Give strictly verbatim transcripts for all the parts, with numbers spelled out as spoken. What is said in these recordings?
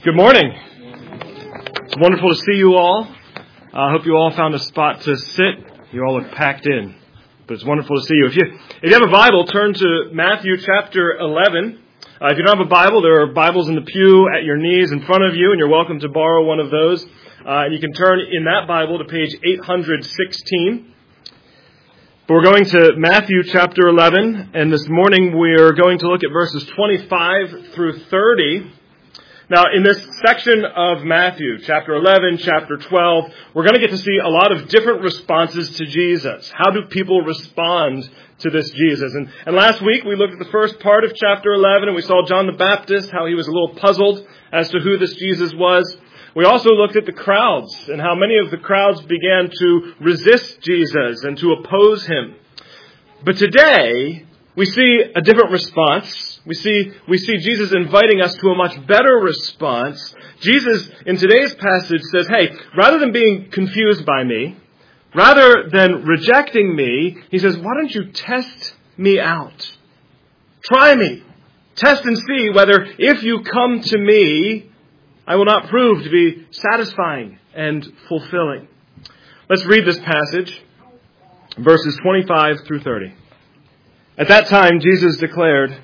Good morning. It's wonderful to see you all. I uh, hope you all found a spot to sit. You all look packed in, but it's wonderful to see you. If you if you have a Bible, turn to Matthew chapter eleven. Uh, if you don't have a Bible, there are Bibles in the pew at your knees in front of you, and you're welcome to borrow one of those. Uh, and you can turn in that Bible to page eight hundred sixteen. But we're going to Matthew chapter eleven, and this morning we're going to look at verses twenty-five through thirty. Now, in this section of Matthew, chapter eleven, chapter twelve, we're going to get to see a lot of different responses to Jesus. How do people respond to this Jesus? And, and last week, we looked at the first part of chapter eleven, and we saw John the Baptist, how he was a little puzzled as to who this Jesus was. We also looked at the crowds, and how many of the crowds began to resist Jesus and to oppose him. But today, we see a different response. We see we see Jesus inviting us to a much better response. Jesus, in today's passage, says, hey, rather than being confused by me, rather than rejecting me, he says, why don't you test me out? Try me. Test and see whether if you come to me, I will not prove to be satisfying and fulfilling. Let's read this passage, verses twenty-five through thirty. At that time, Jesus declared,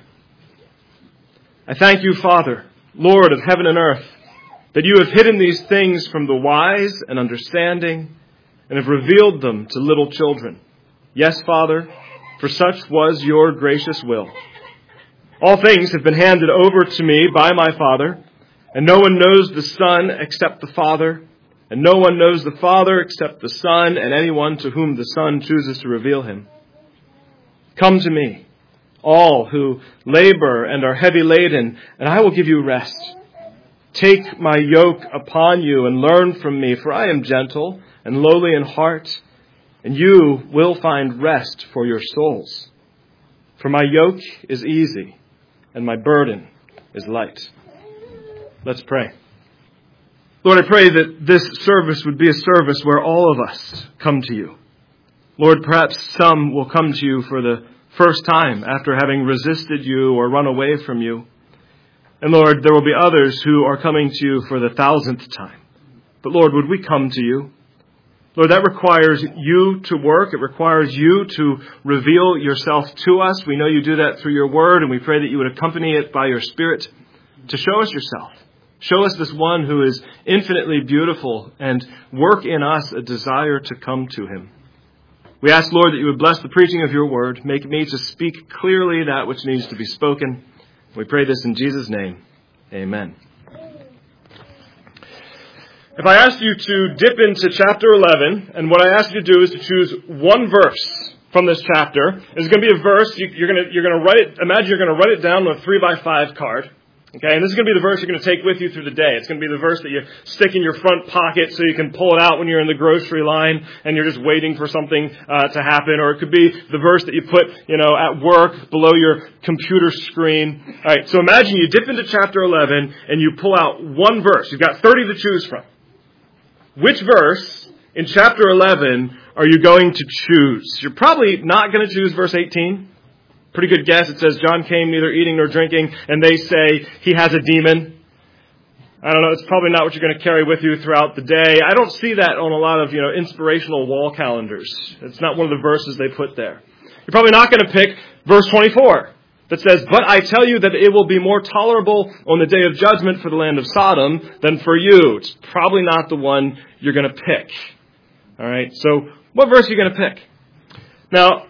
I thank you, Father, Lord of heaven and earth, that you have hidden these things from the wise and understanding and have revealed them to little children. Yes, Father, for such was your gracious will. All things have been handed over to me by my Father, and no one knows the Son except the Father, and no one knows the Father except the Son and anyone to whom the Son chooses to reveal him. Come to me, all who labor and are heavy laden, and I will give you rest. Take my yoke upon you and learn from me, for I am gentle and lowly in heart, and you will find rest for your souls. For my yoke is easy, and my burden is light. Let's pray. Lord, I pray that this service would be a service where all of us come to you. Lord, perhaps some will come to you for the first time after having resisted you or run away from you. And Lord, there will be others who are coming to you for the thousandth time. But Lord, would we come to you? Lord, that requires you to work. It requires you to reveal yourself to us. We know you do that through your word, and we pray that you would accompany it by your Spirit to show us yourself. Show us this one who is infinitely beautiful, and work in us a desire to come to him. We ask, Lord, that you would bless the preaching of your word. Make me to speak clearly that which needs to be spoken. We pray this in Jesus' name. Amen. If I asked you to dip into chapter eleven, and what I asked you to do is to choose one verse from this chapter, it's going to be a verse, you're going to, you're going to write it, imagine you're going to write it down on a three by five card. Okay, and this is going to be the verse you're going to take with you through the day. It's going to be the verse that you stick in your front pocket so you can pull it out when you're in the grocery line and you're just waiting for something uh, to happen. Or it could be the verse that you put, you know, at work below your computer screen. All right, so imagine you dip into chapter eleven and you pull out one verse. You've got thirty to choose from. Which verse in chapter eleven are you going to choose? You're probably not going to choose verse eighteen. Pretty good guess. It says, John came neither eating nor drinking, and they say he has a demon. I don't know. It's probably not what you're going to carry with you throughout the day. I don't see that on a lot of, you know, inspirational wall calendars. It's not one of the verses they put there. You're probably not going to pick verse twenty-four that says, but I tell you that it will be more tolerable on the day of judgment for the land of Sodom than for you. It's probably not the one you're going to pick. All right. So what verse are you going to pick? Now,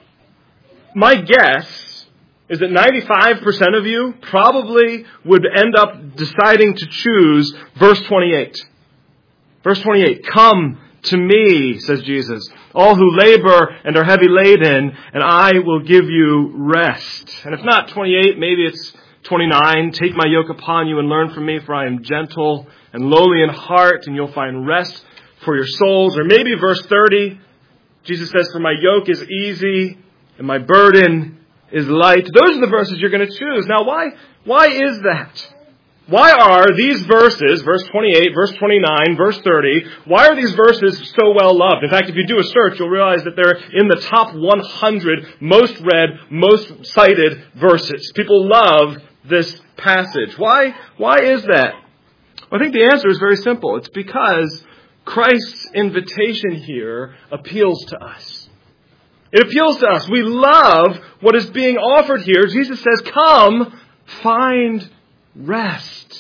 my guess is that ninety-five percent of you probably would end up deciding to choose verse twenty-eight. Verse twenty-eight, come to me, says Jesus, all who labor and are heavy laden, and I will give you rest. And if not twenty-eight, maybe it's twenty-nine. Take my yoke upon you and learn from me, for I am gentle and lowly in heart, and you'll find rest for your souls. Or maybe verse thirty, Jesus says, for my yoke is easy and my burden is light. Those are the verses you're going to choose. Now, why, why is that? Why are these verses, verse twenty-eight, verse twenty-nine, verse thirty, why are these verses so well loved? In fact, if you do a search, you'll realize that they're in the top one hundred most read, most cited verses. People love this passage. Why, why is that? Well, Well, I think the answer is very simple. It's because Christ's invitation here appeals to us. It appeals to us. We love what is being offered here. Jesus says, come, find rest.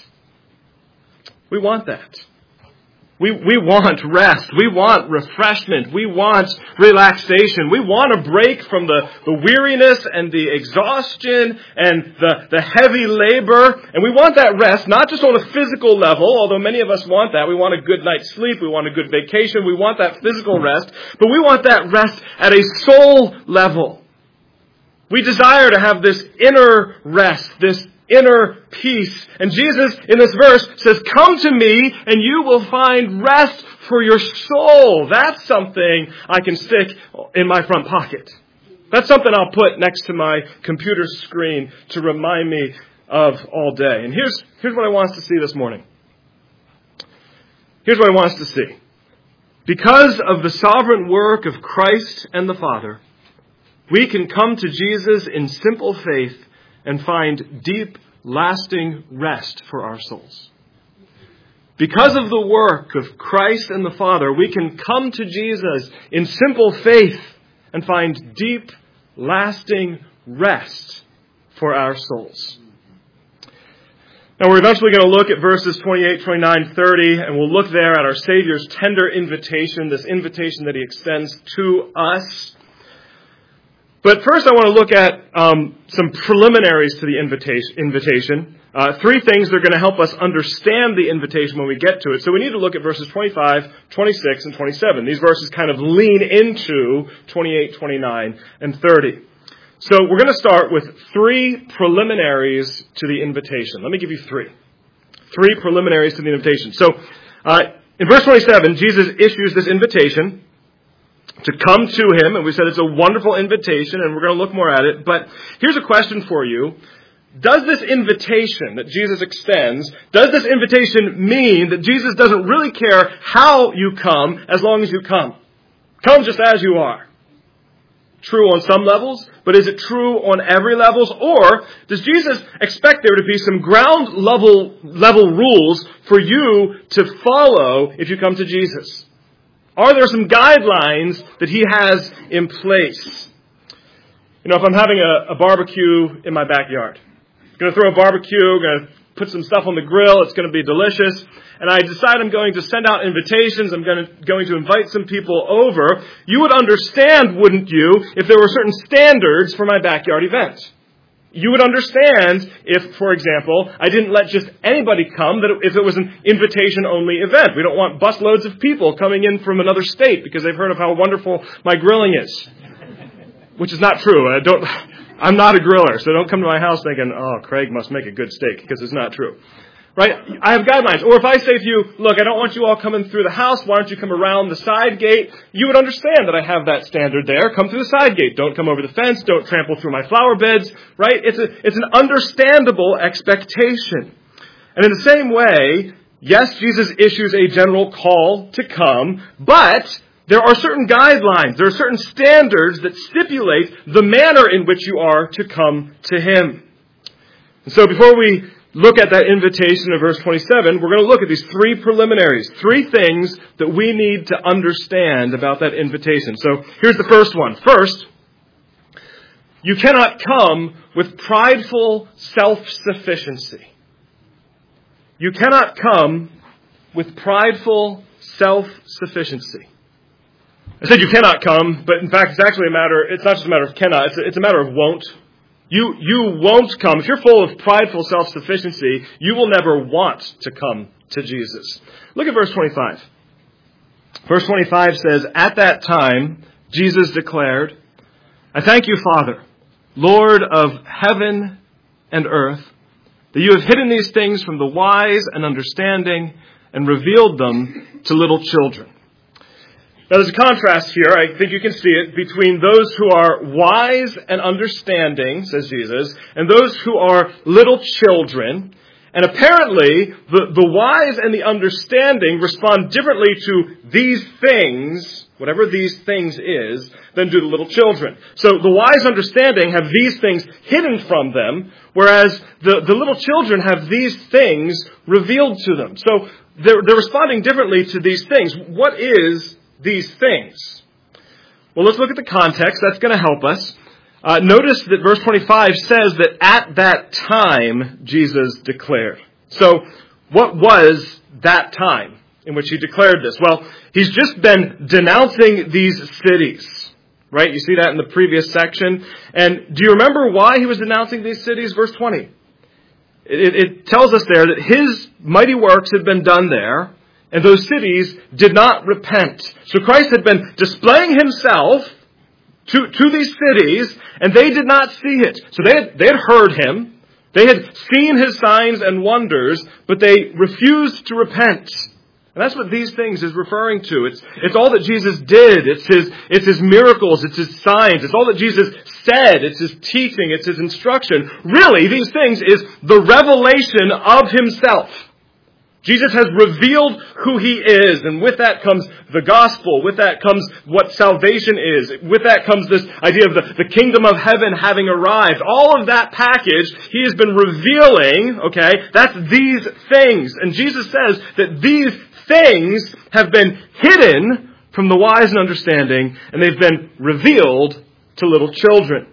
We want that. We, we want rest. We want refreshment. We want relaxation. We want a break from the, the weariness and the exhaustion and the, the heavy labor. And we want that rest, not just on a physical level, although many of us want that. We want a good night's sleep. We want a good vacation. We want that physical rest. But we want that rest at a soul level. We desire to have this inner rest, this inner peace. And Jesus, in this verse, says, come to me and you will find rest for your soul. That's something I can stick in my front pocket. That's something I'll put next to my computer screen to remind me of all day. And here's, here's what I want us to see this morning. Here's what I want us to see. Because of the sovereign work of Christ and the Father, we can come to Jesus in simple faith and find deep, lasting rest for our souls. Because of the work of Christ and the Father, we can come to Jesus in simple faith and find deep, lasting rest for our souls. Now, we're eventually going to look at verses twenty-eight, twenty-nine, thirty, and we'll look there at our Savior's tender invitation, this invitation that He extends to us. But first I want to look at um, some preliminaries to the invitation. invitation. Uh, three things that are going to help us understand the invitation when we get to it. So we need to look at verses twenty-five, twenty-six, and twenty-seven. These verses kind of lean into twenty-eight, twenty-nine, and thirty. So we're going to start with three preliminaries to the invitation. Let me give you three. Three preliminaries to the invitation. So uh, in verse twenty-seven, Jesus issues this invitation to come to Him, and we said it's a wonderful invitation, and we're going to look more at it. But here's a question for you. Does this invitation that Jesus extends, does this invitation mean that Jesus doesn't really care how you come as long as you come? Come just as you are. True on some levels, but is it true on every levels? Or does Jesus expect there to be some ground level, level rules for you to follow if you come to Jesus? Are there some guidelines that He has in place? You know, if I'm having a, a barbecue in my backyard, I'm going to throw a barbecue, I'm going to put some stuff on the grill, it's going to be delicious, and I decide I'm going to send out invitations, I'm going to, going to invite some people over, you would understand, wouldn't you, if there were certain standards for my backyard event. You would understand if, for example, I didn't let just anybody come, that if it was an invitation-only event. We don't want busloads of people coming in from another state because they've heard of how wonderful my grilling is. Which is not true. I don't, I'm not a griller, so don't come to my house thinking, oh, Craig must make a good steak, because it's not true. Right? I have guidelines. Or if I say to you, look, I don't want you all coming through the house. Why don't you come around the side gate? You would understand that I have that standard there. Come through the side gate. Don't come over the fence. Don't trample through my flower beds. Right? It's a, it's an understandable expectation. And in the same way, yes, Jesus issues a general call to come, but there are certain guidelines. There are certain standards that stipulate the manner in which you are to come to Him. And so before we look at that invitation of verse twenty-seven, we're going to look at these three preliminaries, three things that we need to understand about that invitation. So here's the first one. First, you cannot come with prideful self-sufficiency. You cannot come with prideful self-sufficiency. I said you cannot come, but in fact it's actually a matter, it's not just a matter of cannot, it's a, it's a matter of won't. You you won't come. If you're full of prideful self-sufficiency, you will never want to come to Jesus. Look at verse twenty-five. Verse twenty-five says, at that time, Jesus declared, I thank you, Father, Lord of heaven and earth, that you have hidden these things from the wise and understanding and revealed them to little children. Now, there's a contrast here, I think you can see it, between those who are wise and understanding, says Jesus, and those who are little children. And apparently, the, the wise and the understanding respond differently to these things whatever these things is, than do the little children. So the wise understanding have these things hidden from them, whereas the, the little children have these things revealed to them. So they're, they're responding differently to these things. What is these things? Well, let's look at the context. That's going to help us. Uh, notice that verse twenty-five says that at that time Jesus declared. So what was that time in which he declared this? Well, he's just been denouncing these cities, right? You see that in the previous section. And do you remember why he was denouncing these cities? Verse twenty. It, it tells us there that his mighty works had been done there, and those cities did not repent. So Christ had been displaying himself to, to these cities, and they did not see it. So they had, they had heard him. They had seen his signs and wonders, but they refused to repent. And that's what these things is referring to. It's, it's all that Jesus did. It's his, it's his miracles. It's his signs. It's all that Jesus said. It's his teaching. It's his instruction. Really, these things is the revelation of himself. Jesus has revealed who he is, and with that comes the gospel. With that comes what salvation is. With that comes this idea of the, the kingdom of heaven having arrived. All of that package he has been revealing, okay, that's these things. And Jesus says that these things have been hidden from the wise and understanding, and they've been revealed to little children.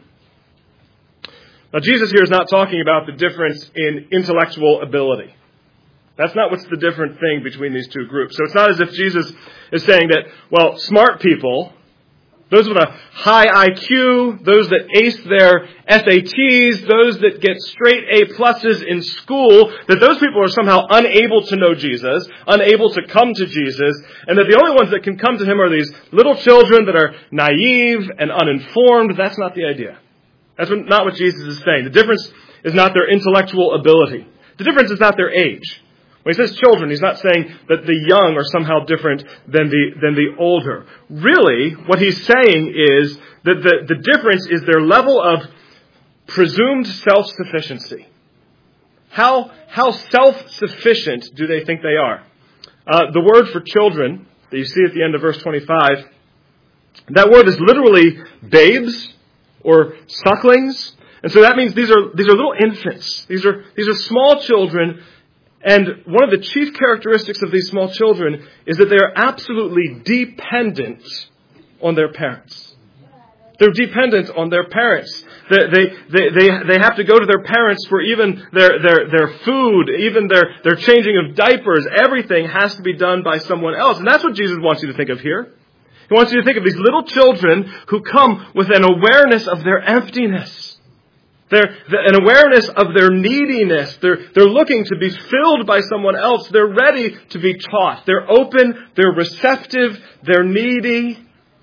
Now, Jesus here is not talking about the difference in intellectual ability. That's not what's the different thing between these two groups. So it's not as if Jesus is saying that, well, smart people, those with a high I Q, those that ace their S A Ts, those that get straight A pluses in school, that those people are somehow unable to know Jesus, unable to come to Jesus, and that the only ones that can come to him are these little children that are naive and uninformed. That's not the idea. That's not what Jesus is saying. The difference is not their intellectual ability. The difference is not their age. When he says children, he's not saying that the young are somehow different than the than the older. Really, what he's saying is that the, the difference is their level of presumed self-sufficiency. How, how self-sufficient do they think they are? Uh, the word for children that you see at the end of verse twenty-five, that word is literally babes or sucklings. And so that means these are these are little infants. These are these are small children. And one of the chief characteristics of these small children is that they are absolutely dependent on their parents. They're dependent on their parents. They, they, they, they, they have to go to their parents for even their, their, their food, even their, their changing of diapers. Everything has to be done by someone else. And that's what Jesus wants you to think of here. He wants you to think of these little children who come with an awareness of their emptiness. They're, an awareness of their neediness. They're, they're looking to be filled by someone else. They're ready to be taught. They're open. They're receptive. They're needy.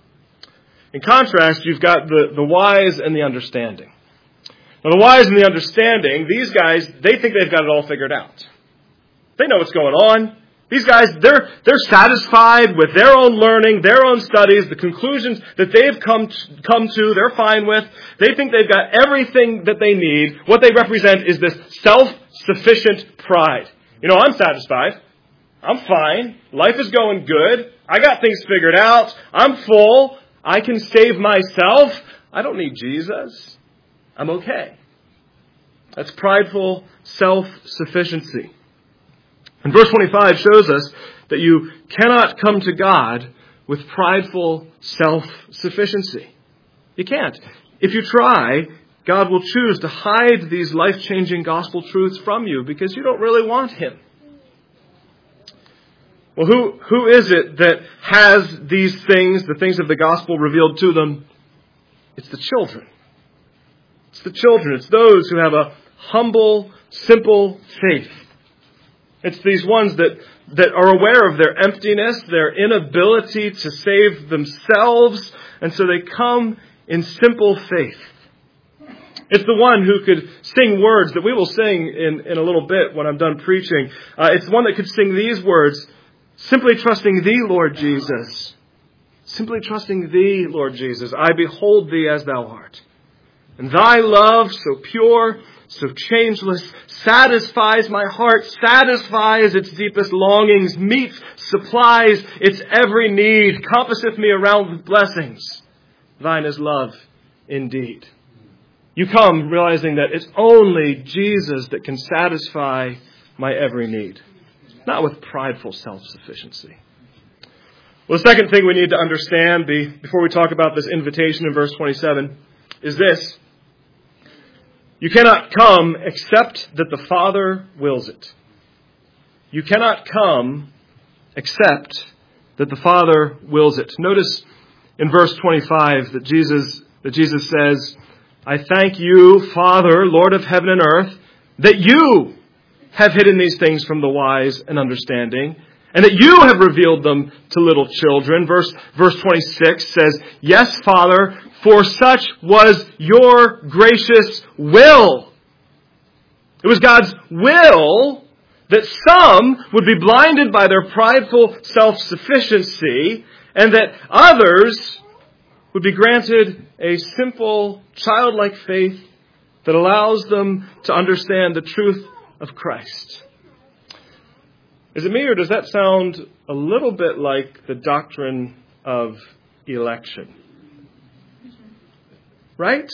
In contrast, you've got the, the wise and the understanding. Now, the wise and the understanding, these guys, they think they've got it all figured out. They know what's going on. These guys, they're, they're satisfied with their own learning, their own studies, the conclusions that they've come to, come to, they're fine with. They think they've got everything that they need. What they represent is this self-sufficient pride. You know, I'm satisfied. I'm fine. Life is going good. I got things figured out. I'm full. I can save myself. I don't need Jesus. I'm okay. That's prideful self-sufficiency. And verse twenty-five shows us that you cannot come to God with prideful self-sufficiency. You can't. If you try, God will choose to hide these life-changing gospel truths from you because you don't really want him. Well, who, who is it that has these things, the things of the gospel revealed to them? It's the children. It's the children. It's those who have a humble, simple faith. It's these ones that, that are aware of their emptiness, their inability to save themselves, and so they come in simple faith. It's the one who could sing words that we will sing in, in a little bit when I'm done preaching. Uh, it's the one that could sing these words, simply trusting thee, Lord Jesus. Simply trusting thee, Lord Jesus. I behold thee as thou art. And thy love so pure, so changeless, satisfies my heart, satisfies its deepest longings, meets, supplies its every need, compasseth me around with blessings. Thine is love indeed. You come realizing that it's only Jesus that can satisfy my every need, not with prideful self-sufficiency. Well, the second thing we need to understand before we talk about this invitation in verse twenty-seven is this. You cannot come except that the Father wills it. You cannot come except that the Father wills it. Notice in verse twenty-five that Jesus, that Jesus says, I thank you, Father, Lord of heaven and earth, that you have hidden these things from the wise and understanding, and that you have revealed them to little children. Verse, verse twenty-six says, yes, Father, for such was your gracious will. It was God's will that some would be blinded by their prideful self-sufficiency, and that others would be granted a simple, childlike faith that allows them to understand the truth of Christ. Is it me, or does that sound a little bit like the doctrine of election? Right?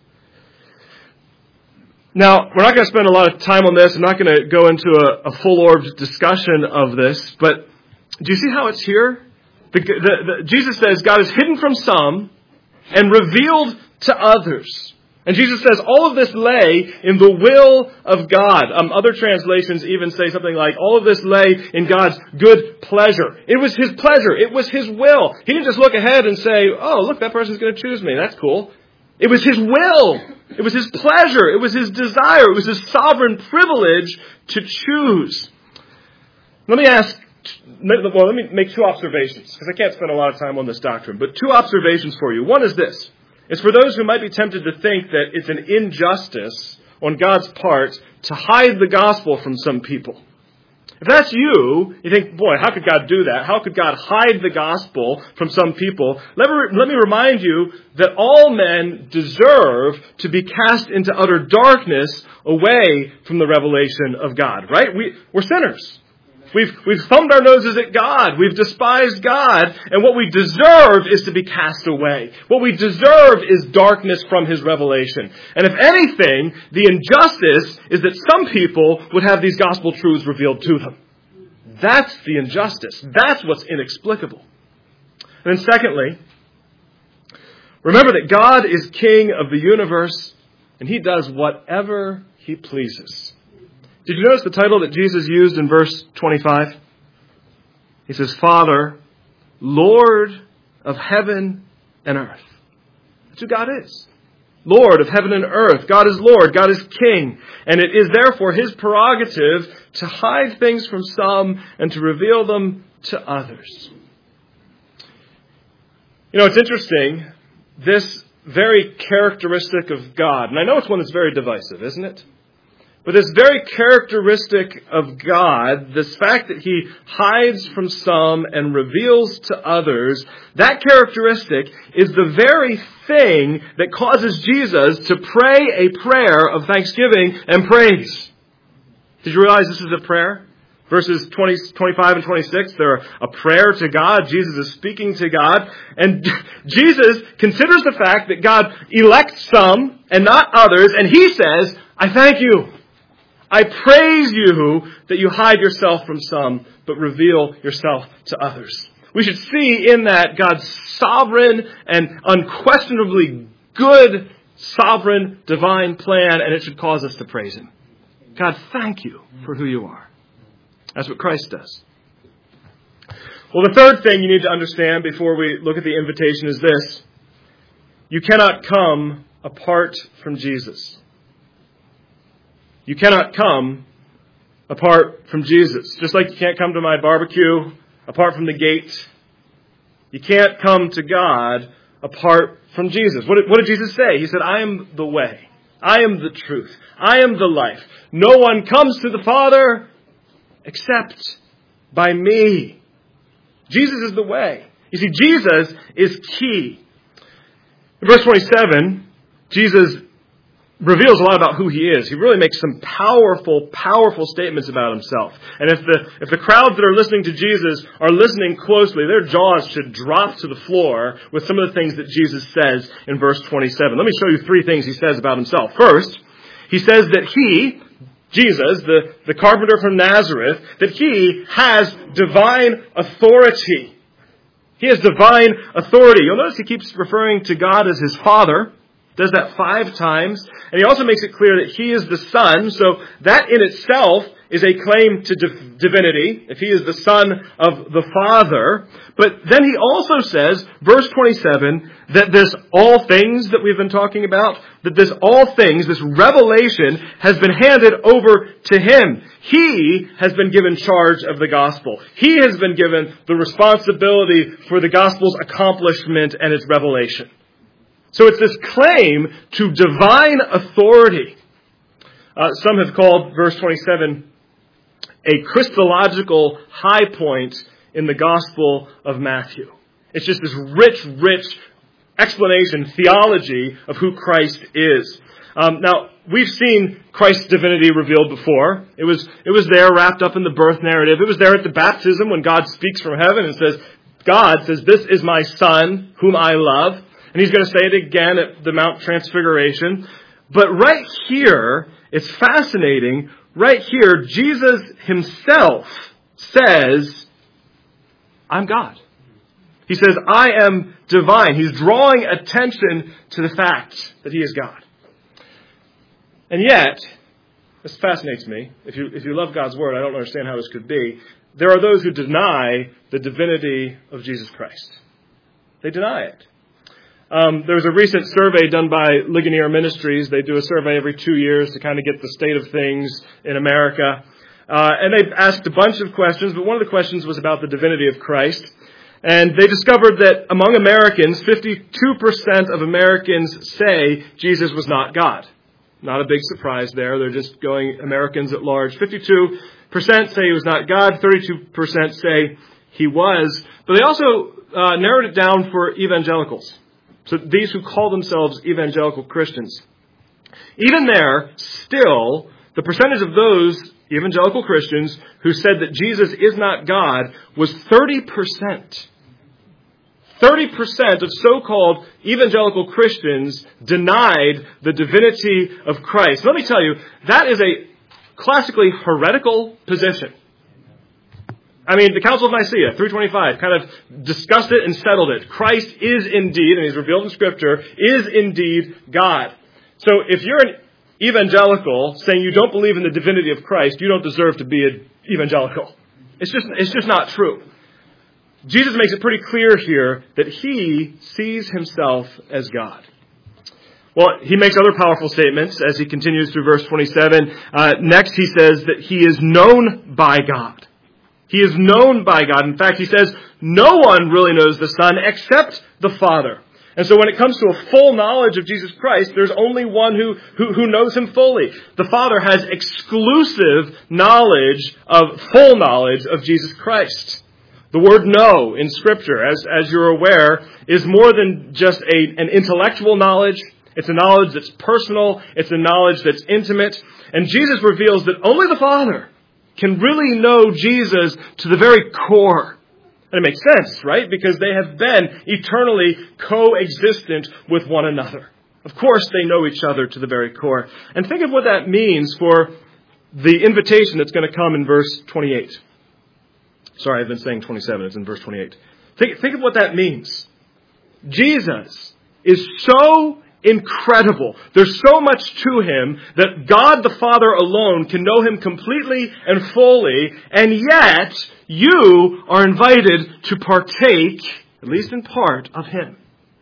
Now, we're not going to spend a lot of time on this. I'm not going to go into a, a full-orbed discussion of this. But do you see how it's here? The, the, the, Jesus says God is hidden from some and revealed to others. And Jesus says all of this lay in the will of God. Um, other translations even say something like, all of this lay in God's good pleasure. It was His pleasure. It was His will. He didn't just look ahead and say, oh, look, that person's going to choose me. That's cool. It was His will. It was His pleasure. It was His desire. It was His sovereign privilege to choose. Let me ask, well, let me make two observations, because I can't spend a lot of time on this doctrine. But two observations for you. One is this. It's for those who might be tempted to think that it's an injustice on God's part to hide the gospel from some people. If that's you, you think, boy, how could God do that? How could God hide the gospel from some people? Let me, let me remind you that all men deserve to be cast into utter darkness away from the revelation of God, right? We, we're sinners. We've, we've thumbed our noses at God. We've despised God. And what we deserve is to be cast away. What we deserve is darkness from His revelation. And if anything, the injustice is that some people would have these gospel truths revealed to them. That's the injustice. That's what's inexplicable. And then secondly, remember that God is King of the universe, and He does whatever He pleases. Did you notice the title that Jesus used in verse twenty-five? He says, Father, Lord of heaven and earth. That's who God is. Lord of heaven and earth. God is Lord. God is King. And it is therefore His prerogative to hide things from some and to reveal them to others. You know, it's interesting. This very characteristic of God, and I know it's one that's very divisive, isn't it? But this very characteristic of God, this fact that He hides from some and reveals to others, that characteristic is the very thing that causes Jesus to pray a prayer of thanksgiving and praise. Did you realize this is a prayer? Verses twenty, twenty-five and twenty-six, they're a prayer to God. Jesus is speaking to God. And Jesus considers the fact that God elects some and not others. And He says, I thank you. I praise you that you hide yourself from some, but reveal yourself to others. We should see in that God's sovereign and unquestionably good, sovereign, divine plan, and it should cause us to praise Him. God, thank you for who you are. That's what Christ does. Well, the third thing you need to understand before we look at the invitation is this. You cannot come apart from Jesus. You cannot come apart from Jesus. Just like you can't come to my barbecue apart from the gate. You can't come to God apart from Jesus. What did, what did Jesus say? He said, I am the way. I am the truth. I am the life. No one comes to the Father except by me. Jesus is the way. You see, Jesus is key. In verse twenty-seven, Jesus reveals a lot about who he is. He really makes some powerful, powerful statements about himself. And if the if the crowds that are listening to Jesus are listening closely, their jaws should drop to the floor with some of the things that Jesus says in verse twenty-seven. Let me show you three things he says about himself. First, he says that he, Jesus, the, the carpenter from Nazareth, that he has divine authority. He has divine authority. You'll notice he keeps referring to God as his Father. Does that five times. And he also makes it clear that he is the Son. So that in itself is a claim to div- divinity, if he is the Son of the Father. But then he also says, verse twenty-seven, that this all things that we've been talking about, that this all things, this revelation has been handed over to him. He has been given charge of the gospel. He has been given the responsibility for the gospel's accomplishment and its revelation. So it's this claim to divine authority. Uh, some have called verse twenty-seven a Christological high point in the Gospel of Matthew. It's just this rich, rich explanation, theology of who Christ is. Um, now, we've seen Christ's divinity revealed before. It was, it was there wrapped up in the birth narrative. It was there at the baptism when God speaks from heaven and says, God says, "This is my Son, whom I love." And he's going to say it again at the Mount Transfiguration. But right here, it's fascinating. Right here, Jesus himself says, "I'm God." He says, "I am divine." He's drawing attention to the fact that he is God. And yet, this fascinates me. If you, if you love God's Word, I don't understand how this could be. There are those who deny the divinity of Jesus Christ. They deny it. Um, there was a recent survey done by Ligonier Ministries. They do a survey every two years to kind of get the state of things in America. Uh, and they asked a bunch of questions, but one of the questions was about the divinity of Christ. And they discovered that among Americans, fifty-two percent of Americans say Jesus was not God. Not a big surprise there. They're just going Americans at large. fifty-two percent say he was not God. thirty-two percent say he was. But they also uh, narrowed it down for evangelicals. So these who call themselves evangelical Christians. Even there, still, the percentage of those evangelical Christians who said that Jesus is not God was thirty percent. thirty percent of so-called evangelical Christians denied the divinity of Christ. Let me tell you, that is a classically heretical position. I mean, the Council of Nicaea, three twenty-five, kind of discussed it and settled it. Christ is indeed, and he's revealed in Scripture, is indeed God. So if you're an evangelical saying you don't believe in the divinity of Christ, you don't deserve to be an evangelical. It's just, it's just not true. Jesus makes it pretty clear here that he sees himself as God. Well, he makes other powerful statements as he continues through verse twenty-seven. Uh, next, he says that he is known by God. He is known by God. In fact, he says, no one really knows the Son except the Father. And so when it comes to a full knowledge of Jesus Christ, there's only one who, who, who knows him fully. The Father has exclusive knowledge of, full knowledge of Jesus Christ. The word know in Scripture, as, as you're aware, is more than just a, an intellectual knowledge. It's a knowledge that's personal. It's a knowledge that's intimate. And Jesus reveals that only the Father can really know Jesus to the very core. And it makes sense, right? Because they have been eternally coexistent with one another. Of course, they know each other to the very core. And think of what that means for the invitation that's going to come in verse twenty-eight. Sorry, I've been saying twenty-seven. It's in verse twenty-eight. Think, think of what that means. Jesus is so incredible. There's so much to him that God the Father alone can know him completely and fully, and yet you are invited to partake, at least in part, of him.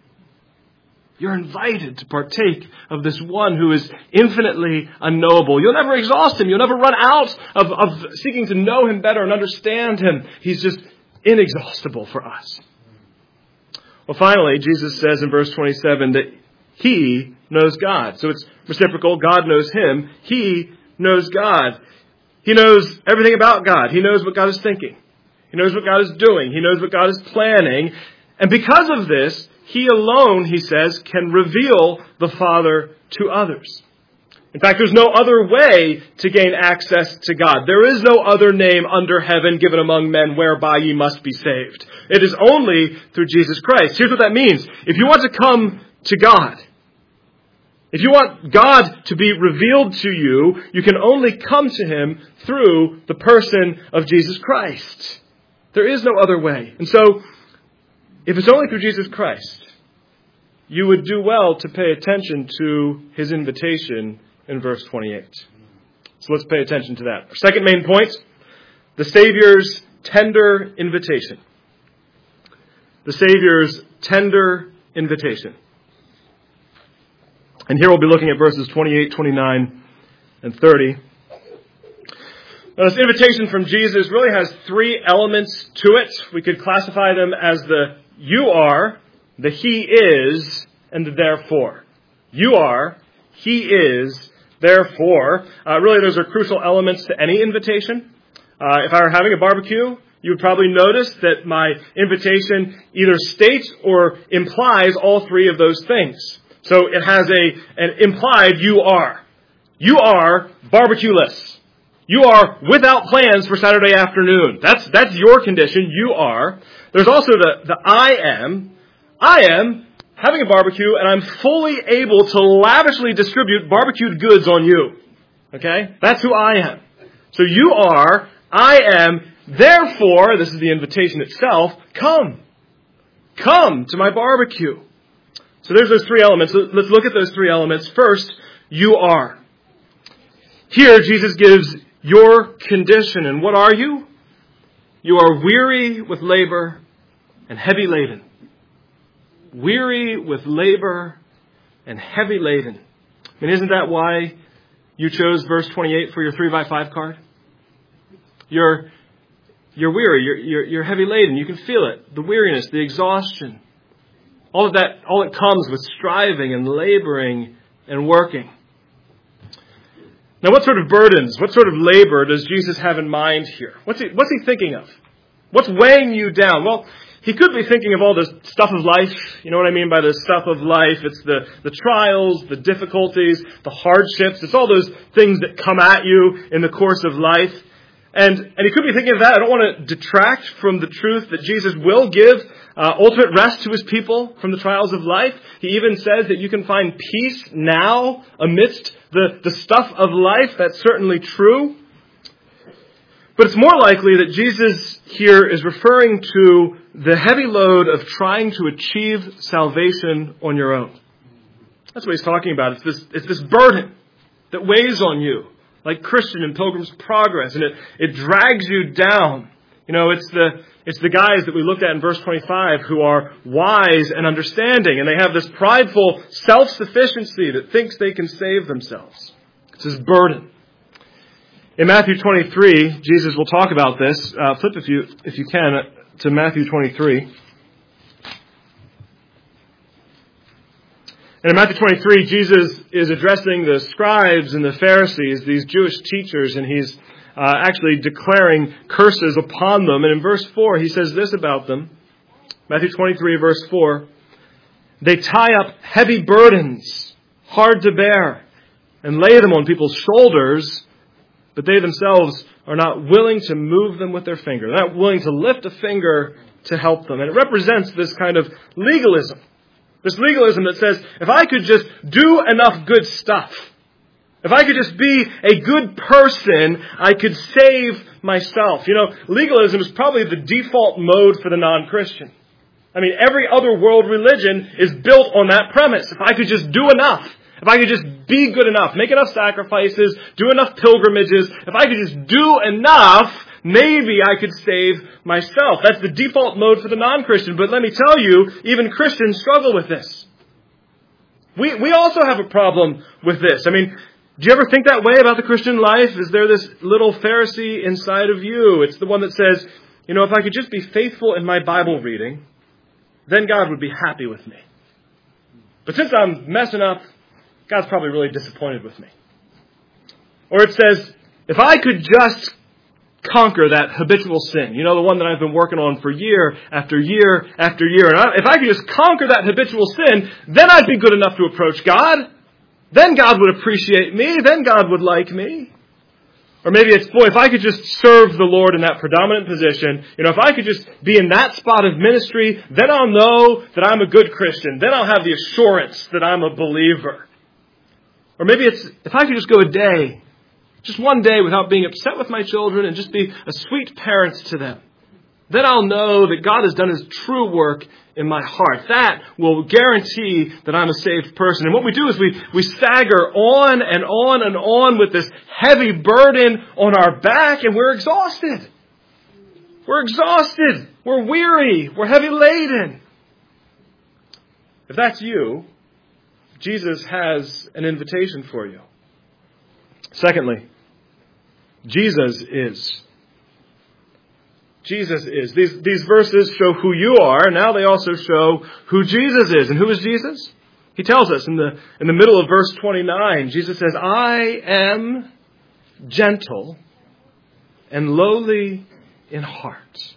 You're invited to partake of this one who is infinitely unknowable. You'll never exhaust him. You'll never run out of, of seeking to know him better and understand him. He's just inexhaustible for us. Well, finally, Jesus says in verse twenty-seven that he knows God. So it's reciprocal. God knows him. He knows God. He knows everything about God. He knows what God is thinking. He knows what God is doing. He knows what God is planning. And because of this, he alone, he says, can reveal the Father to others. In fact, there's no other way to gain access to God. There is no other name under heaven given among men whereby ye must be saved. It is only through Jesus Christ. Here's what that means. If you want to come to God, if you want God to be revealed to you, you can only come to Him through the person of Jesus Christ. There is no other way. And so, if it's only through Jesus Christ, you would do well to pay attention to His invitation in verse twenty-eight. So let's pay attention to that. Our second main point, the Savior's tender invitation. The Savior's tender invitation. And here we'll be looking at verses twenty-eight, twenty-nine, and thirty. Now, this invitation from Jesus really has three elements to it. We could classify them as the you are, the He is, and the therefore. You are, He is, therefore. Uh, really, those are crucial elements to any invitation. Uh, if I were having a barbecue, you would probably notice that my invitation either states or implies all three of those things. So it has a an implied you are. You are barbecue-less. You are without plans for Saturday afternoon. That's that's your condition. You are. There's also the, the I am. I am having a barbecue, and I'm fully able to lavishly distribute barbecued goods on you. Okay? That's who I am. So you are, I am, therefore, this is the invitation itself, come. Come to my barbecue. So there's those three elements. Let's look at those three elements. First, you are. Here, Jesus gives your condition. And what are you? You are weary with labor and heavy laden. Weary with labor and heavy laden. I mean, isn't that why you chose verse twenty-eight for your three by five card? You're, you're weary. You're, you're, you're heavy laden. You can feel it. The weariness, the exhaustion. All of that, all it comes with striving and laboring and working. Now, what sort of burdens, what sort of labor does Jesus have in mind here? What's he, what's he thinking of? What's weighing you down? Well, he could be thinking of all the stuff of life. You know what I mean by the stuff of life? It's the, the trials, the difficulties, the hardships. It's all those things that come at you in the course of life. And, and he could be thinking of that. I don't want to detract from the truth that Jesus will give uh, ultimate rest to His people from the trials of life. He even says that you can find peace now amidst the, the stuff of life. That's certainly true. But it's more likely that Jesus here is referring to the heavy load of trying to achieve salvation on your own. That's what he's talking about. It's this, it's this burden that weighs on you, like Christian in Pilgrim's Progress, and it, it drags you down. You know, it's the it's the guys that we looked at in verse twenty-five who are wise and understanding, and they have this prideful self-sufficiency that thinks they can save themselves. It's this burden. In Matthew twenty-three, Jesus will talk about this. Uh, flip, if you if you can, to Matthew twenty-three. And in Matthew twenty-three, Jesus is addressing the scribes and the Pharisees, these Jewish teachers, and he's uh, actually declaring curses upon them. And in verse four, he says this about them. Matthew twenty-three, verse four. They tie up heavy burdens, hard to bear, and lay them on people's shoulders, but they themselves are not willing to move them with their finger. They're not willing to lift a finger to help them. And it represents this kind of legalism. This legalism that says, if I could just do enough good stuff, if I could just be a good person, I could save myself. You know, legalism is probably the default mode for the non-Christian. I mean, every other world religion is built on that premise. If I could just do enough, if I could just be good enough, make enough sacrifices, do enough pilgrimages, if I could just do enough, maybe I could save myself. That's the default mode for the non-Christian. But let me tell you, even Christians struggle with this. We we also have a problem with this. I mean, do you ever think that way about the Christian life? Is there this little Pharisee inside of you? It's the one that says, you know, if I could just be faithful in my Bible reading, then God would be happy with me. But since I'm messing up, God's probably really disappointed with me. Or it says, if I could just conquer that habitual sin, you know, the one that I've been working on for year after year after year, and I, if I could just conquer that habitual sin, then I'd be good enough to approach God. then God would appreciate me. Then God would like me. Or maybe it's, boy, if I could just serve the Lord in that predominant position, you know, if I could just be in that spot of ministry, then I'll know that I'm a good Christian. Then I'll have the assurance that I'm a believer. Or maybe it's, if I could just go a day, just one day without being upset with my children and just be a sweet parent to them. Then I'll know that God has done His true work in my heart. That will guarantee that I'm a saved person. And what we do is we, we stagger on and on and on with this heavy burden on our back, and we're exhausted. We're exhausted. We're weary. We're heavy laden. If that's you, Jesus has an invitation for you. Secondly, Jesus is. Jesus is. These, these verses show who you are. Now they also show who Jesus is. And who is Jesus? He tells us in the, in the middle of verse twenty-nine, Jesus says, I am gentle and lowly in heart.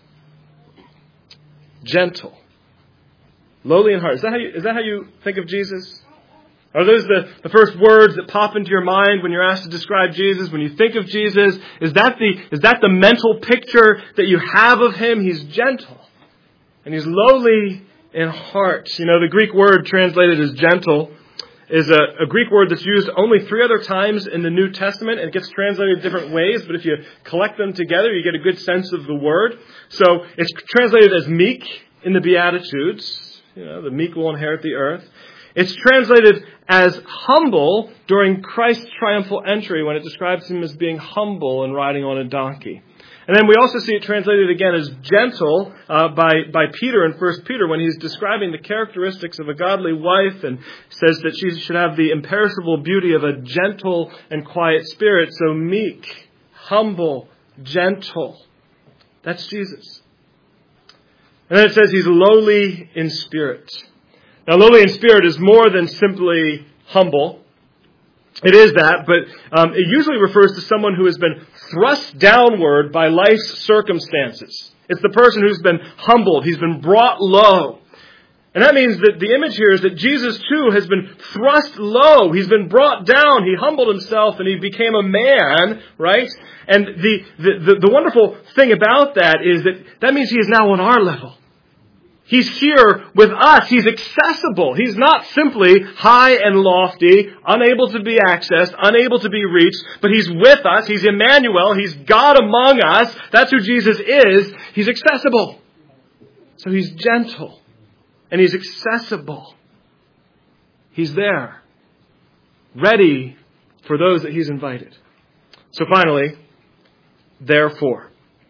Gentle. Lowly in heart. Is that how you, is that how you think of Jesus? Are those the, the first words that pop into your mind when you're asked to describe Jesus? When you think of Jesus, is that the, is that the mental picture that you have of Him? He's gentle and He's lowly in heart. You know, the Greek word translated as gentle is a, a Greek word that's used only three other times in the New Testament, and it gets translated different ways, but if you collect them together, you get a good sense of the word. So it's translated as meek in the Beatitudes. You know, the meek will inherit the earth. It's translated as humble during Christ's triumphal entry when it describes Him as being humble and riding on a donkey. And then we also see it translated again as gentle uh, by, by Peter in First Peter when he's describing the characteristics of a godly wife and says that she should have the imperishable beauty of a gentle and quiet spirit. So meek, humble, gentle. That's Jesus. And then it says He's lowly in spirit. Now, lowly in spirit is more than simply humble. It is that, but um, it usually refers to someone who has been thrust downward by life's circumstances. It's the person who's been humbled. He's been brought low. And that means that the image here is that Jesus, too, has been thrust low. He's been brought down. He humbled Himself and He became a man, right? And the, the, the, the wonderful thing about that is that that means He is now on our level. He's here with us. He's accessible. He's not simply high and lofty, unable to be accessed, unable to be reached, but He's with us. He's Emmanuel. He's God among us. That's who Jesus is. He's accessible. So He's gentle and He's accessible. He's there, ready for those that He's invited. So finally, therefore.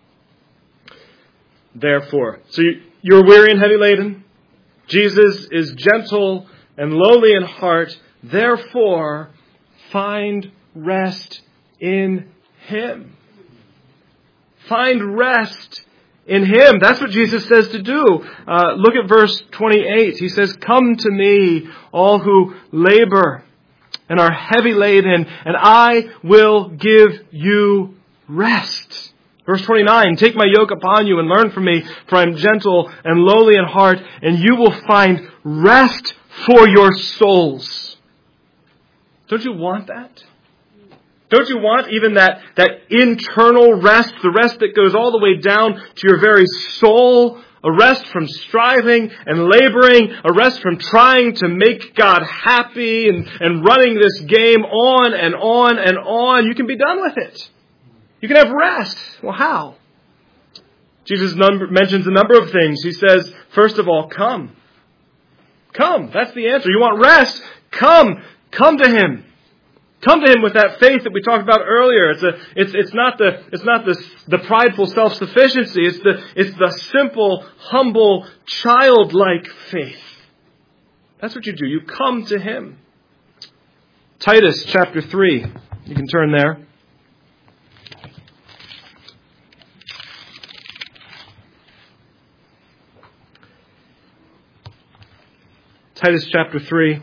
Therefore. So you, You're weary and heavy laden. Jesus is gentle and lowly in heart. Therefore, find rest in Him. Find rest in Him. That's what Jesus says to do. Uh, look at verse twenty-eight. He says, come to me, all who labor and are heavy laden, and I will give you rest. Verse twenty-nine, take my yoke upon you and learn from me, for I am gentle and lowly in heart, and you will find rest for your souls. Don't you want that? Don't you want even that, that internal rest, the rest that goes all the way down to your very soul? A rest from striving and laboring, a rest from trying to make God happy and, and running this game on and on and on. You can be done with it. You can have rest. Well, how? Jesus number, mentions a number of things. He says, first of all, come. Come. That's the answer. You want rest? Come. Come to Him. Come to Him with that faith that we talked about earlier. It's a, it's, it's not the, it's not the, the prideful self-sufficiency. It's the, it's the simple, humble, childlike faith. That's what you do. You come to Him. Titus chapter three. You can turn there. Titus chapter three,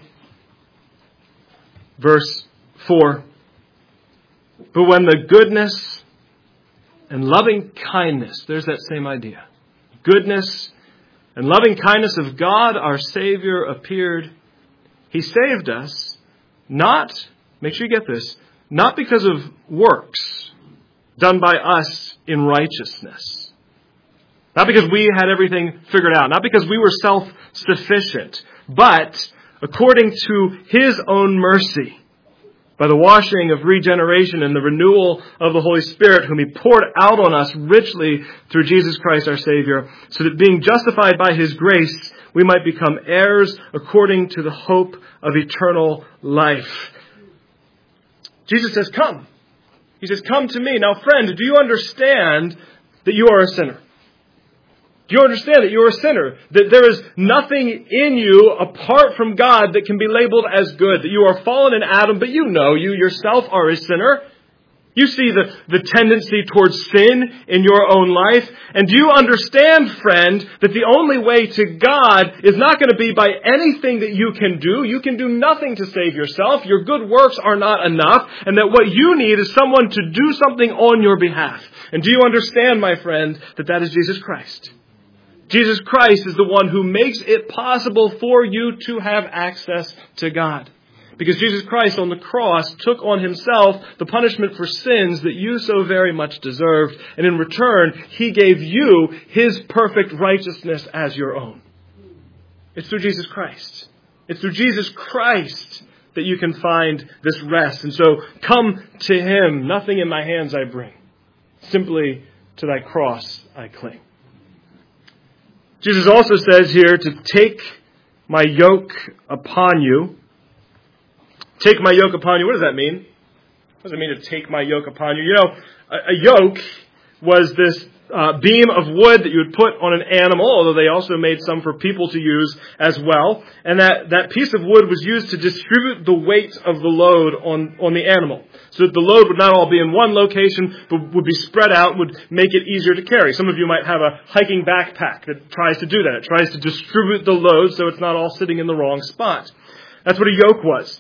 verse four. But when the goodness and loving kindness, there's that same idea. Goodness and loving kindness of God, our Savior, appeared. He saved us, Not, make sure you get this, not because of works done by us in righteousness. Not because we had everything figured out. Not because we were self-sufficient. But according to His own mercy, by the washing of regeneration and the renewal of the Holy Spirit, whom He poured out on us richly through Jesus Christ our Savior, so that being justified by His grace, we might become heirs according to the hope of eternal life. Jesus says, come. He says, come to me. Now, friend, do you understand that you are a sinner? Do you understand that you are a sinner? That there is nothing in you apart from God that can be labeled as good? That you are fallen in Adam, but you know you yourself are a sinner. You see the, the tendency towards sin in your own life. And do you understand, friend, that the only way to God is not going to be by anything that you can do? You can do nothing to save yourself. Your good works are not enough. And that what you need is someone to do something on your behalf. And do you understand, my friend, that that is Jesus Christ? Jesus Christ is the one who makes it possible for you to have access to God. Because Jesus Christ on the cross took on Himself the punishment for sins that you so very much deserved. And in return, He gave you His perfect righteousness as your own. It's through Jesus Christ. It's through Jesus Christ that you can find this rest. And so come to Him. Nothing in my hands I bring. Simply to thy cross I cling. Jesus also says here to take my yoke upon you. Take my yoke upon you. What does that mean? What does it mean to take my yoke upon you? You know, a, a yoke was this uh, beam of wood that you would put on an animal, although they also made some for people to use as well. And that, that piece of wood was used to distribute the weight of the load on, on the animal. So that the load would not all be in one location, but would be spread out, would make it easier to carry. Some of you might have a hiking backpack that tries to do that. It tries to distribute the load so it's not all sitting in the wrong spot. That's what a yoke was.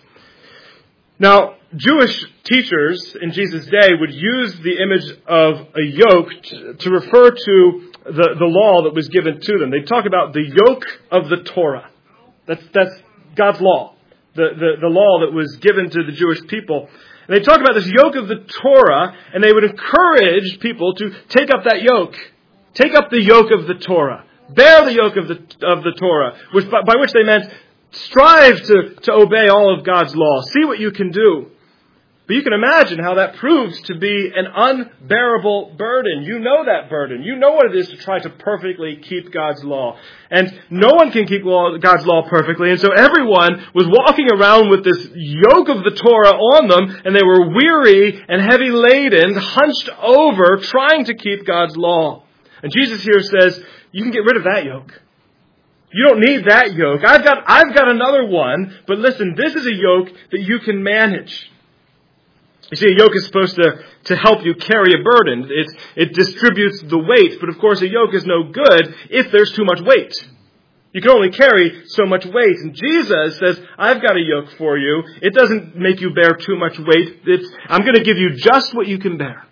Now, Jewish teachers in Jesus' day would use the image of a yoke to, to refer to the, the law that was given to them. They talk about the yoke of the Torah. That's, that's God's law, the, the, the law that was given to the Jewish people. And they talk about this yoke of the Torah, and they would encourage people to take up that yoke. Take up the yoke of the Torah. Bear the yoke of the, of the Torah, which, by, by which they meant strive to, to obey all of God's law. See what you can do. But you can imagine how that proves to be an unbearable burden. You know that burden. You know what it is to try to perfectly keep God's law. And no one can keep law, God's law perfectly. And so everyone was walking around with this yoke of the Torah on them, and they were weary and heavy laden, hunched over, trying to keep God's law. And Jesus here says, you can get rid of that yoke. You don't need that yoke. I've got, I've got another one, but listen, this is a yoke that you can manage. You see, a yoke is supposed to, to help you carry a burden. It, it distributes the weight, but of course a yoke is no good if there's too much weight. You can only carry so much weight. And Jesus says, I've got a yoke for you. It doesn't make you bear too much weight. It's, I'm going to give you just what you can bear.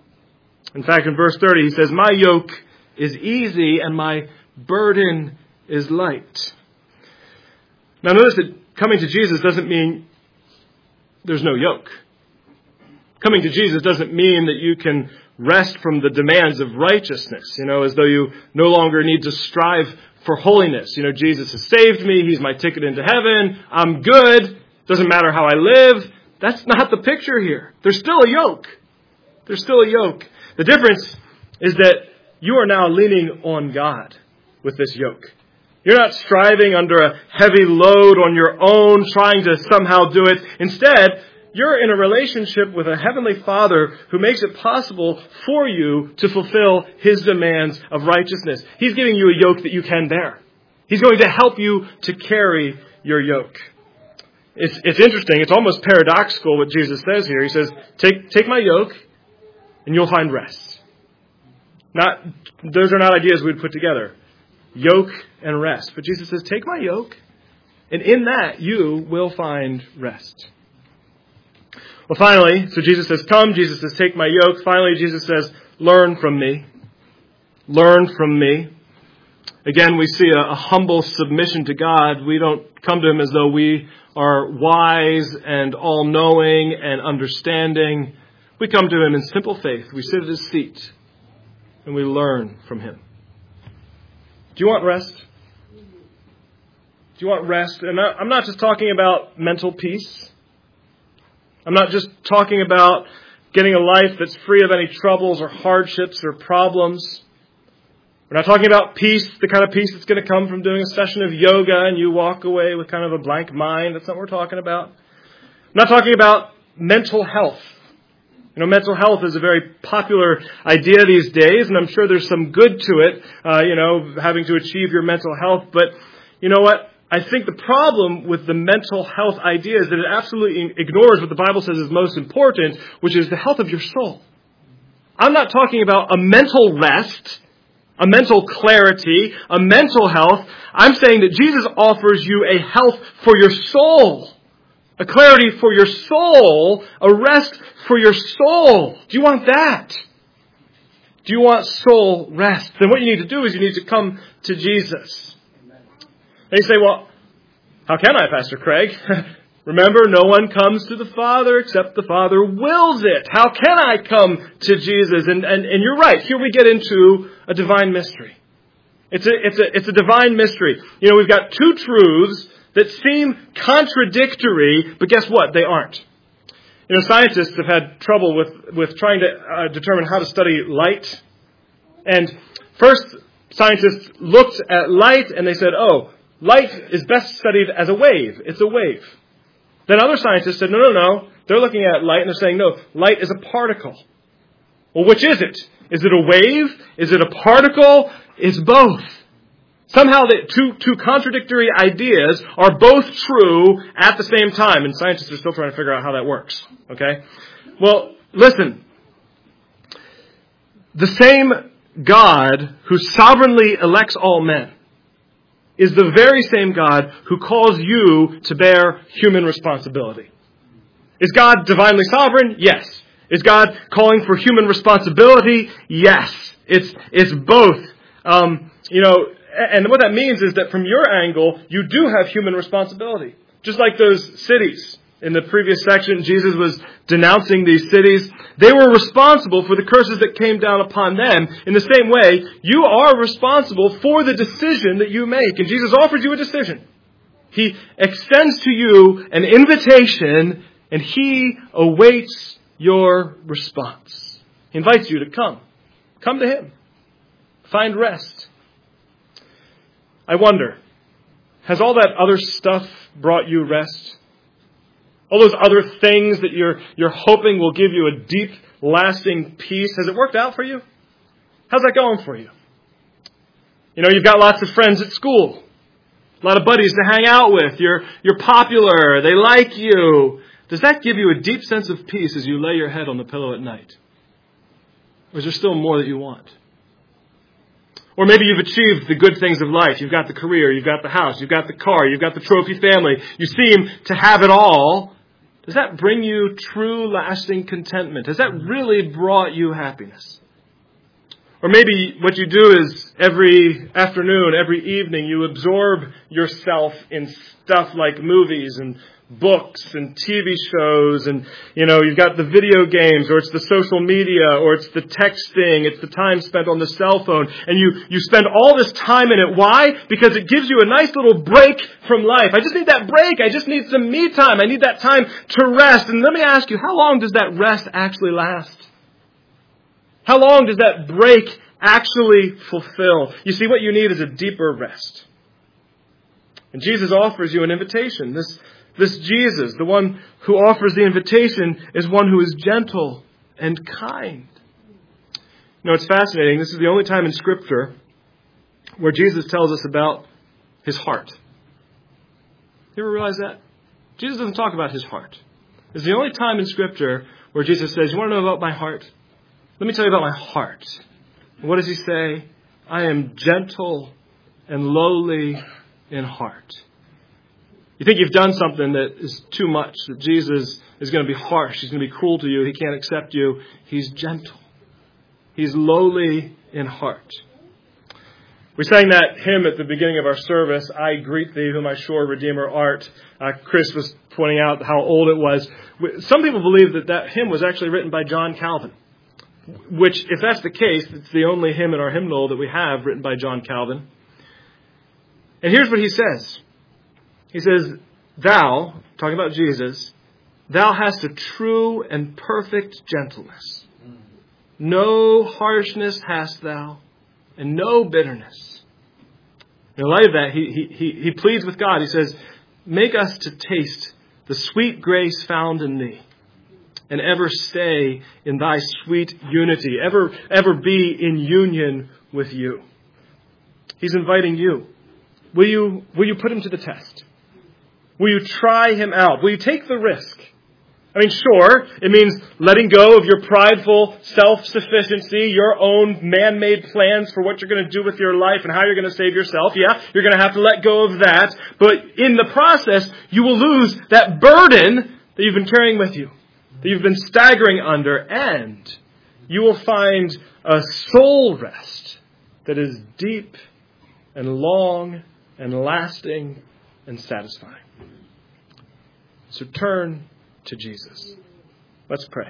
In fact, in verse thirty, He says, my yoke is easy and my burden is light. Now notice that coming to Jesus doesn't mean there's no yoke. Coming to Jesus doesn't mean that you can rest from the demands of righteousness, you know, as though you no longer need to strive for holiness. You know, Jesus has saved me. He's my ticket into heaven. I'm good. Doesn't matter how I live. That's not the picture here. There's still a yoke. There's still a yoke. The difference is that you are now leaning on God with this yoke. You're not striving under a heavy load on your own, trying to somehow do it. Instead, you're in a relationship with a heavenly Father who makes it possible for you to fulfill His demands of righteousness. He's giving you a yoke that you can bear. He's going to help you to carry your yoke. It's, it's interesting. It's almost paradoxical what Jesus says here. He says, take, take my yoke and you'll find rest. Not, those are not ideas we'd put together. Yoke and rest. But Jesus says, take my yoke, and in that you will find rest. Well, finally, so Jesus says, come. Jesus says, take my yoke. Finally, Jesus says, learn from me. Learn from me. Again, we see a, a humble submission to God. We don't come to Him as though we are wise and all-knowing and understanding. We come to Him in simple faith. We sit at His feet and we learn from Him. Do you want rest? Do you want rest? And I'm not just talking about mental peace. I'm not just talking about getting a life that's free of any troubles or hardships or problems. We're not talking about peace, the kind of peace that's going to come from doing a session of yoga and you walk away with kind of a blank mind. That's not what we're talking about. I'm not talking about mental health. You know, mental health is a very popular idea these days, and I'm sure there's some good to it, uh, you know, having to achieve your mental health. But you know what? I think the problem with the mental health idea is that it absolutely ignores what the Bible says is most important, which is the health of your soul. I'm not talking about a mental rest, a mental clarity, a mental health. I'm saying that Jesus offers you a health for your soul, a clarity for your soul, a rest for your soul. Do you want that? Do you want soul rest? Then what you need to do is you need to come to Jesus. And you say, well, how can I, Pastor Craig? Remember, no one comes to the Father except the Father wills it. How can I come to Jesus? And, and, and you're right. Here we get into a divine mystery. It's a, it's a, it's a divine mystery. You know, we've got two truths that seem contradictory, but guess what? They aren't. You know, scientists have had trouble with, with trying to uh, determine how to study light. And first, scientists looked at light and they said, oh, light is best studied as a wave. It's a wave. Then other scientists said, no, no, no. They're looking at light and they're saying, no, light is a particle. Well, which is it? Is it a wave? Is it a particle? It's both. Somehow the two, two contradictory ideas are both true at the same time. And scientists are still trying to figure out how that works. Okay? Well, listen. The same God who sovereignly elects all men is the very same God who calls you to bear human responsibility. Is God divinely sovereign? Yes. Is God calling for human responsibility? Yes. It's it's both. Um, you know, and what that means is that from your angle, you do have human responsibility. Just like those cities. In the previous section, Jesus was denouncing these cities. They were responsible for the curses that came down upon them. In the same way, you are responsible for the decision that you make. And Jesus offers you a decision. He extends to you an invitation, and He awaits your response. He invites you to come. Come to Him. Find rest. I wonder, has all that other stuff brought you rest? All those other things that you're you're hoping will give you a deep, lasting peace, has it worked out for you? How's that going for you? You know, you've got lots of friends at school, a lot of buddies to hang out with. You're you're popular. They like you. Does that give you a deep sense of peace as you lay your head on the pillow at night? Or is there still more that you want? Or maybe you've achieved the good things of life. You've got the career, you've got the house, you've got the car, you've got the trophy family. You seem to have it all. Does that bring you true, lasting contentment? Has that really brought you happiness? Or maybe what you do is every afternoon, every evening, you absorb yourself in stuff like movies and books and T V shows, and you know, you've got the video games, or it's the social media, or it's the texting, it's the time spent on the cell phone, and you, you spend all this time in it. Why? Because it gives you a nice little break from life. I just need that break. I just need some me time. I need that time to rest. And let me ask you, how long does that rest actually last? How long does that break actually fulfill? You see, what you need is a deeper rest. And Jesus offers you an invitation. This This Jesus, the one who offers the invitation, is one who is gentle and kind. You know, it's fascinating. This is the only time in Scripture where Jesus tells us about His heart. You ever realize that? Jesus doesn't talk about His heart. It's the only time in Scripture where Jesus says, you want to know about my heart? Let me tell you about my heart. And what does He say? I am gentle and lowly in heart. You think you've done something that is too much, that Jesus is going to be harsh, He's going to be cruel to you, He can't accept you. He's gentle. He's lowly in heart. We sang that hymn at the beginning of our service, I Greet Thee, Whom I Sure Redeemer Art. Uh, Chris was pointing out how old it was. Some people believe that that hymn was actually written by John Calvin, which, if that's the case, it's the only hymn in our hymnal that we have written by John Calvin. And here's what he says. He says, Thou, talking about Jesus, Thou hast a true and perfect gentleness. No harshness hast Thou, and no bitterness. In light of that, he, he, he pleads with God. He says, make us to taste the sweet grace found in Thee, and ever stay in Thy sweet unity, ever, ever be in union with You. He's inviting you. Will you, will you put Him to the test? Will you try Him out? Will you take the risk? I mean, sure, it means letting go of your prideful self-sufficiency, your own man-made plans for what you're going to do with your life and how you're going to save yourself. Yeah, you're going to have to let go of that. But in the process, you will lose that burden that you've been carrying with you, that you've been staggering under, and you will find a soul rest that is deep and long and lasting and satisfying. So turn to Jesus. Let's pray.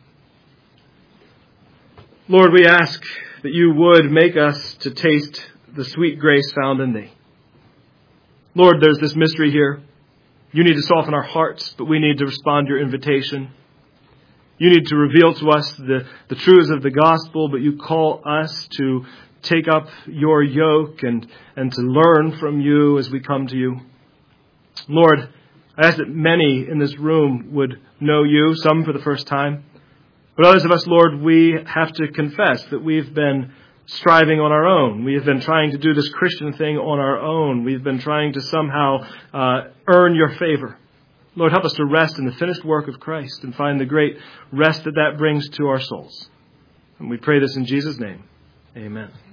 Lord, we ask that You would make us to taste the sweet grace found in Thee. Lord, there's this mystery here. You need to soften our hearts, but we need to respond to Your invitation. You need to reveal to us the, the truths of the gospel, but You call us to take up Your yoke and, and to learn from You as we come to You. Lord, I ask that many in this room would know You, some for the first time. But others of us, Lord, we have to confess that we've been striving on our own. We have been trying to do this Christian thing on our own. We've been trying to somehow uh, earn Your favor. Lord, help us to rest in the finished work of Christ and find the great rest that that brings to our souls. And we pray this in Jesus' name. Amen.